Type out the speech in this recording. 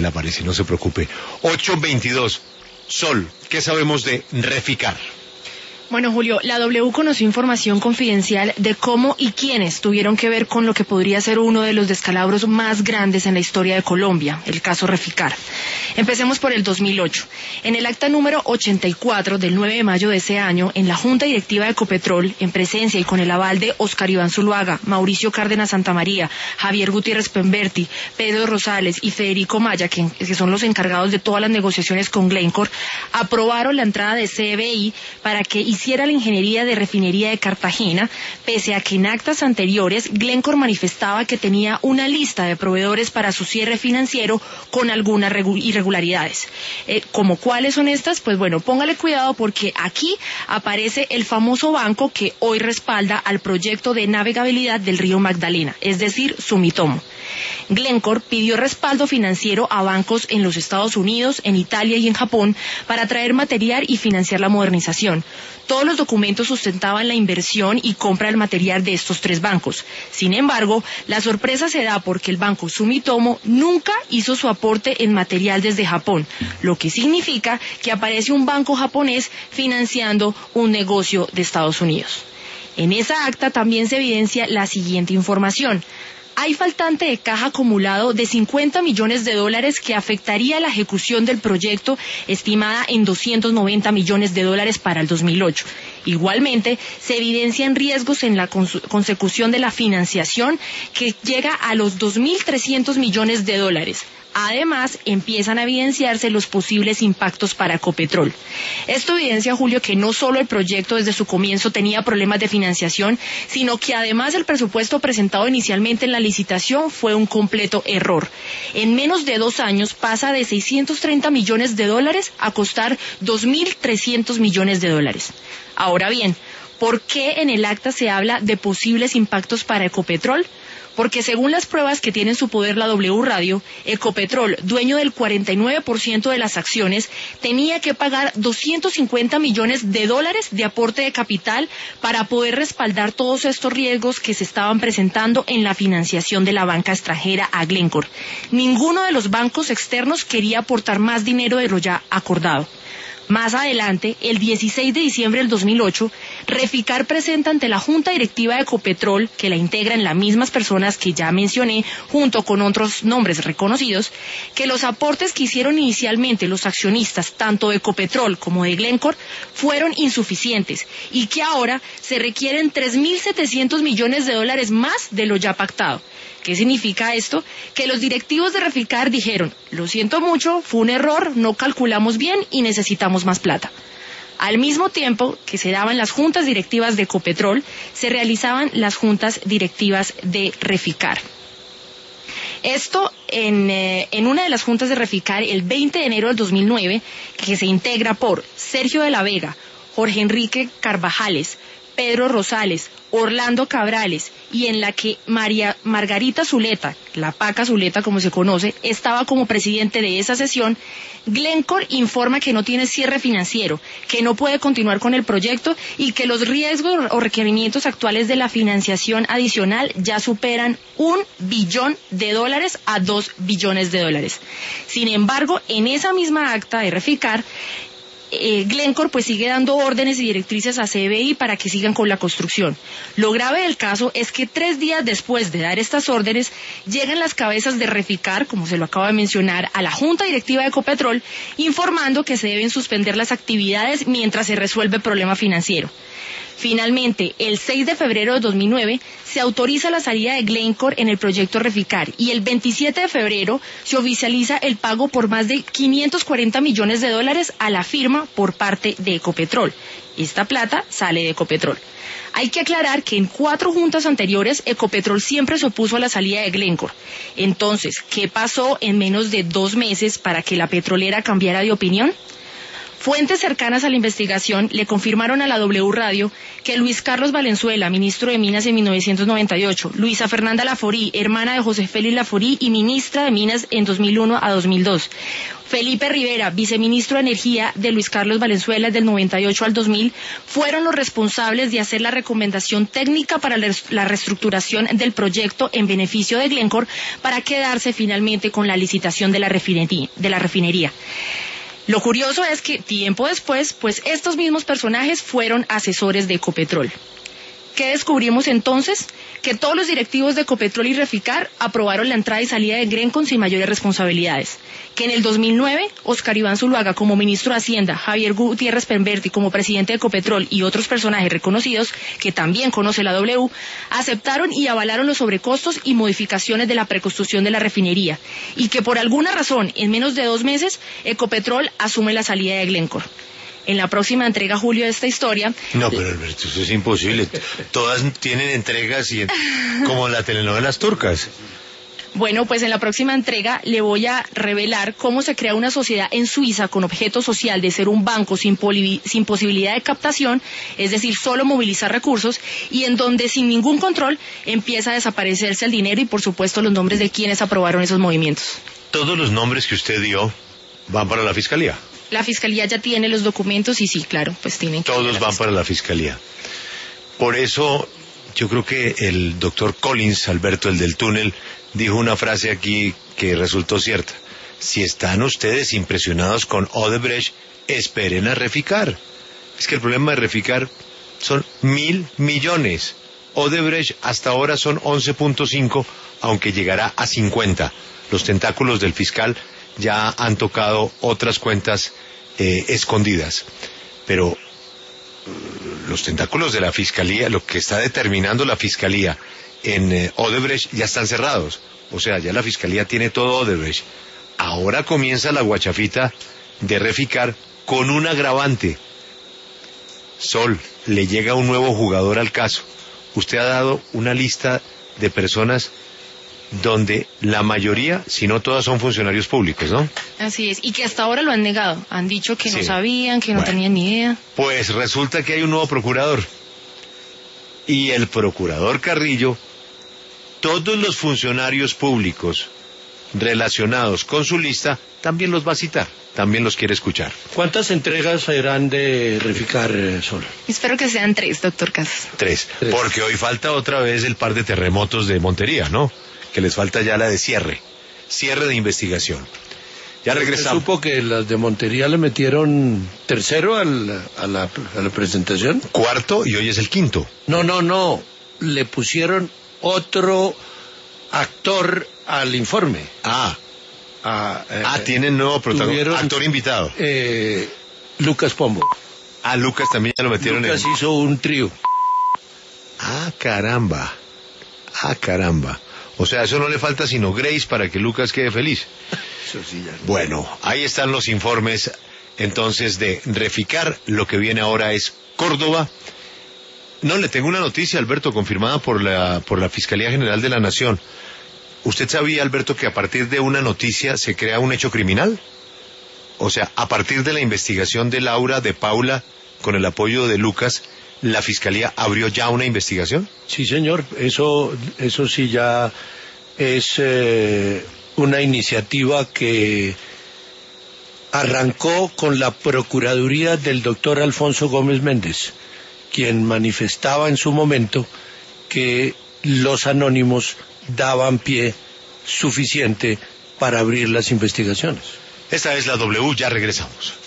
le aparece, no se preocupe. 8:22. Sol, ¿qué sabemos de Reficar? Bueno, Julio, la W conoció información confidencial de cómo y quiénes tuvieron que ver con lo que podría ser uno de los descalabros más grandes en la historia de Colombia, el caso Reficar. Empecemos por el 2008. En el acta número 84 del 9 de mayo de ese año, en la Junta Directiva de Ecopetrol, en presencia y con el aval de Oscar Iván Zuluaga, Mauricio Cárdenas Santamaría, Javier Gutiérrez Pemberti, Pedro Rosales y Federico Maya, que son los encargados de todas las negociaciones con Glencore, aprobaron la entrada de CBI para que hiciera la ingeniería de refinería de Cartagena, pese a que en actas anteriores Glencore manifestaba que tenía una lista de proveedores para su cierre financiero con algunas irregularidades. ¿Como cuáles son estas? Pues bueno, póngale cuidado porque aquí aparece el famoso banco que hoy respalda al proyecto de navegabilidad del río Magdalena, es decir, Sumitomo. Glencore pidió respaldo financiero a bancos en los Estados Unidos, en Italia y en Japón para traer material y financiar la modernización. Todos los documentos sustentaban la inversión y compra del material de estos tres bancos. Sin embargo, la sorpresa se da porque el banco Sumitomo nunca hizo su aporte en material desde Japón, lo que significa que aparece un banco japonés financiando un negocio de Estados Unidos. En esa acta también se evidencia la siguiente información. Hay faltante de caja acumulado de $50 millones que afectaría la ejecución del proyecto, estimada en $290 millones para el 2008. Igualmente, se evidencian riesgos en la consecución de la financiación que llega a los $2.300 millones. Además, empiezan a evidenciarse los posibles impactos para Ecopetrol. Esto evidencia, Julio, que no solo el proyecto desde su comienzo tenía problemas de financiación, sino que además el presupuesto presentado inicialmente en la licitación fue un completo error. En menos de 2 años pasa de $630 millones a costar $2.300 millones. Ahora bien, ¿por qué en el acta se habla de posibles impactos para Ecopetrol? Porque según las pruebas que tiene en su poder la W Radio, Ecopetrol, dueño del 49% de las acciones, tenía que pagar $250 millones de aporte de capital para poder respaldar todos estos riesgos que se estaban presentando en la financiación de la banca extranjera a Glencore. Ninguno de los bancos externos quería aportar más dinero de lo ya acordado. Más adelante, el 16 de diciembre del 2008, Reficar presenta ante la Junta Directiva de Ecopetrol, que la integran las mismas personas que ya mencioné, junto con otros nombres reconocidos, que los aportes que hicieron inicialmente los accionistas, tanto de Ecopetrol como de Glencore, fueron insuficientes y que ahora se requieren $3.700 millones más de lo ya pactado. ¿Qué significa esto? Que los directivos de Reficar dijeron, lo siento mucho, fue un error, no calculamos bien y necesitamos más plata. Al mismo tiempo que se daban las juntas directivas de Ecopetrol, se realizaban las juntas directivas de Reficar. Esto en una de las juntas de Reficar el 20 de enero del 2009, que se integra por Sergio de la Vega, Jorge Enrique Carvajales, Pedro Rosales, Orlando Cabrales, y en la que María Margarita Zuleta, la Paca Zuleta como se conoce, estaba como presidente de esa sesión. Glencore informa que no tiene cierre financiero, que no puede continuar con el proyecto y que los riesgos o requerimientos actuales de la financiación adicional ya superan $1 billón a $2 billones. Sin embargo, en esa misma acta de Reficar, Glencore pues sigue dando órdenes y directrices a CBI para que sigan con la construcción. Lo grave del caso es que 3 días después de dar estas órdenes, llegan las cabezas de Reficar, como se lo acabo de mencionar, a la Junta Directiva de Ecopetrol, informando que se deben suspender las actividades mientras se resuelve el problema financiero. Finalmente, el 6 de febrero de 2009 se autoriza la salida de Glencore en el proyecto Reficar y el 27 de febrero se oficializa el pago por más de $540 millones a la firma por parte de Ecopetrol. Esta plata sale de Ecopetrol. Hay que aclarar que en 4 juntas anteriores Ecopetrol siempre se opuso a la salida de Glencore. Entonces, ¿qué pasó en menos de 2 meses para que la petrolera cambiara de opinión? Fuentes cercanas a la investigación le confirmaron a la W Radio que Luis Carlos Valenzuela, ministro de Minas en 1998, Luisa Fernanda Laforí, hermana de José Félix Laforí y ministra de Minas en 2001 a 2002, Felipe Rivera, viceministro de Energía de Luis Carlos Valenzuela del 98 al 2000, fueron los responsables de hacer la recomendación técnica para la reestructuración del proyecto en beneficio de Glencore para quedarse finalmente con la licitación de la refinería. Lo curioso es que tiempo después, pues estos mismos personajes fueron asesores de Ecopetrol. ¿Qué descubrimos entonces? Que todos los directivos de Ecopetrol y Reficar aprobaron la entrada y salida de Glencore sin mayores responsabilidades. Que en el 2009, Óscar Iván Zuluaga como ministro de Hacienda, Javier Gutiérrez Pemberti como presidente de Ecopetrol y otros personajes reconocidos, que también conoce la W, aceptaron y avalaron los sobrecostos y modificaciones de la preconstrucción de la refinería. Y que por alguna razón, en menos de 2 meses, Ecopetrol asume la salida de Glencore. En la próxima entrega, Julio, de esta historia... No, pero Alberto, eso es imposible. Todas tienen entregas como las telenovelas turcas. Bueno, pues en la próxima entrega le voy a revelar cómo se crea una sociedad en Suiza con objeto social de ser un banco sin posibilidad de captación, es decir, solo movilizar recursos, y en donde sin ningún control empieza a desaparecerse el dinero y, por supuesto, los nombres de quienes aprobaron esos movimientos. Todos los nombres que usted dio van para la Fiscalía. La Fiscalía ya tiene los documentos y sí, claro, pues tienen que... Todos van para la Fiscalía. Por eso, yo creo que el doctor Collins, Alberto, el del túnel, dijo una frase aquí que resultó cierta. Si están ustedes impresionados con Odebrecht, esperen a Reficar. Es que el problema de Reficar son 1.000 millones. Odebrecht hasta ahora son 11.5, aunque llegará a 50. Los tentáculos del fiscal ya han tocado otras cuentas escondidas. Pero los tentáculos de la Fiscalía, lo que está determinando la Fiscalía en Odebrecht, ya están cerrados. O sea, ya la Fiscalía tiene todo Odebrecht. Ahora comienza la guachafita de Reficar con un agravante. Sol, le llega un nuevo jugador al caso. Usted ha dado una lista de personas donde la mayoría, si no todas, son funcionarios públicos, ¿no? Así es, y que hasta ahora lo han negado. Han dicho que sí, no sabían, que no tenían ni idea. Pues resulta que hay un nuevo procurador. Y el procurador Carrillo, todos los funcionarios públicos relacionados con su lista, también los va a citar, también los quiere escuchar. ¿Cuántas entregas serán de Reficar, Sol? Espero que sean 3, doctor Casas. 3, porque hoy falta otra vez el par de terremotos de Montería, ¿no? Que les falta ya la de cierre de investigación. Ya regresamos. ¿Supo que las de Montería le metieron tercero a la presentación? Cuarto y hoy es el quinto. No, le pusieron otro actor al informe. Tienen nuevo protagonista, actor invitado. Lucas Pombo. Lucas también ya lo metieron. Lucas hizo un trío. Caramba. O sea, eso no le falta sino Grace para que Lucas quede feliz. Eso sí, ya no. Bueno, ahí están los informes entonces de Reficar. Lo que viene ahora es Córdoba. No, le tengo una noticia, Alberto, confirmada por la Fiscalía General de la Nación. ¿Usted sabía, Alberto, que a partir de una noticia se crea un hecho criminal? O sea, a partir de la investigación de Laura, de Paula, con el apoyo de Lucas, ¿la Fiscalía abrió ya una investigación? Sí, señor, eso sí ya es una iniciativa que arrancó con la Procuraduría del doctor Alfonso Gómez Méndez, quien manifestaba en su momento que los anónimos daban pie suficiente para abrir las investigaciones. Esta es la W, ya regresamos.